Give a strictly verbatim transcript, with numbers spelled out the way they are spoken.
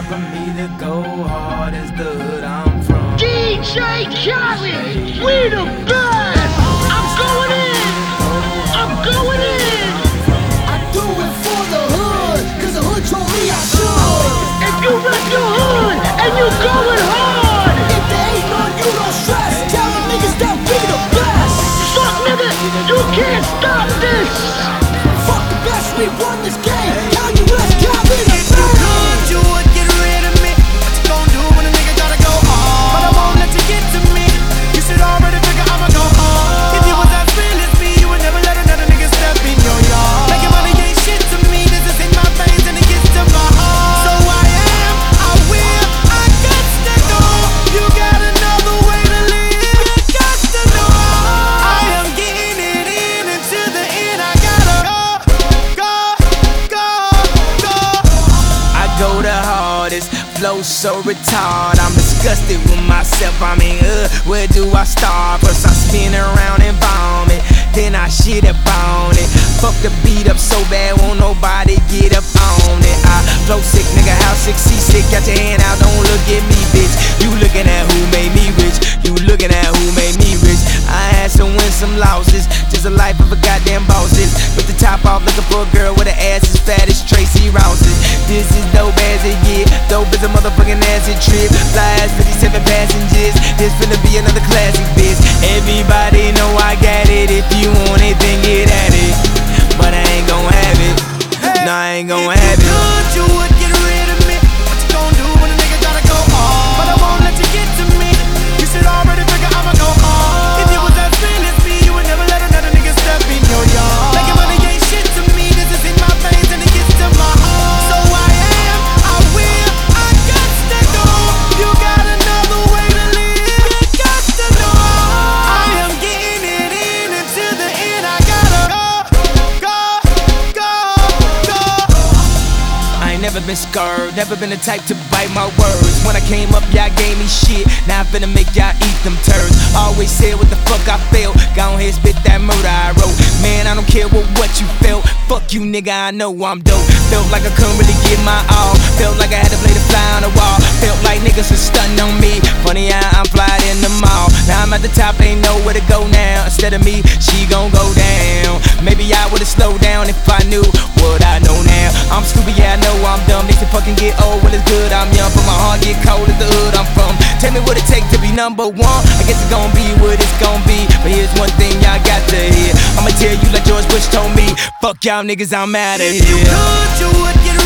hard for me to go hard as the hood I'm from. D J Khaled, we the best! I'm going in! I'm going in! I do it for the hood, cause the hood told me I should. If you rep your hood and you going hard, If there ain't none, you don't stress. Tell them niggas that we the best. fuck nigga, you can't stop this! Fuck the best, we won this game. Now you let's get in the If you could, you would get rid of me. What you gon' do when a nigga gotta go hard? But I won't let you get to me. You should already figure I'ma go hard. If you was as real as me, you would never let another nigga step in your yard. Making money ain't shit to me. This is in my veins and it gets to my heart. So I am, I will, I got to go. You got another way to live. You got to know I am getting it in until the end. I gotta go, go, go, go. I go the hardest, flow so retarded. I'm disgusted with myself. I mean, uh, where do I start? First I spin around and vomit, then I shit up on it. Fuck the beat up so bad, won't nobody get up on it. I flow sick, nigga, how sick, seasick. Got your hand out, don't look at me, bitch. You looking at who made me rich. You looking at who made me rich. I had some wins, some losses. Just a life of a goddamn bosses. With the top off, looking for a girl with her ass as fat as Tracy Rouse's. This is dope as it get. Dope as a motherfucking acid trip. Fly as fifty-seven passengers. This finna be another classic, bitch. Everybody know I got it. If you want it, then get at it. But I ain't gon' have it. No, I ain't gon' have it. Could you would get rid of me? What you gon' do when a nigga gotta go hard? But I won't let you get to me. You should already figure I'ma go hard. If you was as real as me, you would never let another nigga step in your yard. Making money ain't shit to me. This is in my veins and it gets to my heart. So I am, I will, I got to go. You got another way to live. You got to know I am getting it in until the end. I gotta go, go, go, go. I ain't never been scared, never been the type to bite my words. When I came up, y'all gave me shit. Now I'm finna make y'all eat them turds. Always said what the fuck I felt. Go ahead, spit that murder I wrote. Man, I don't care what, what you felt. Fuck you, nigga, I know I'm dope. Felt like I couldn't really give my all. Felt like I had to play the fly on the wall. Felt like niggas was stunting on me. Funny how I'm flying in the mall. Now I'm at the top, ain't know where to go now. Instead of me, she gon' go down. Maybe I would've slowed down if I knew what I know now. I'm stupid, yeah, I know I'm dumb. They say fucking get old when it's good. I'm young, but my heart get cold at the hood I'm from. Tell me what it take to be number one. I guess it's gon' be what it's gon' be. But here's one thing y'all got to hear. I'ma tell you like George Bush told me. Fuck y'all niggas, I'm outta If you here. could, you would get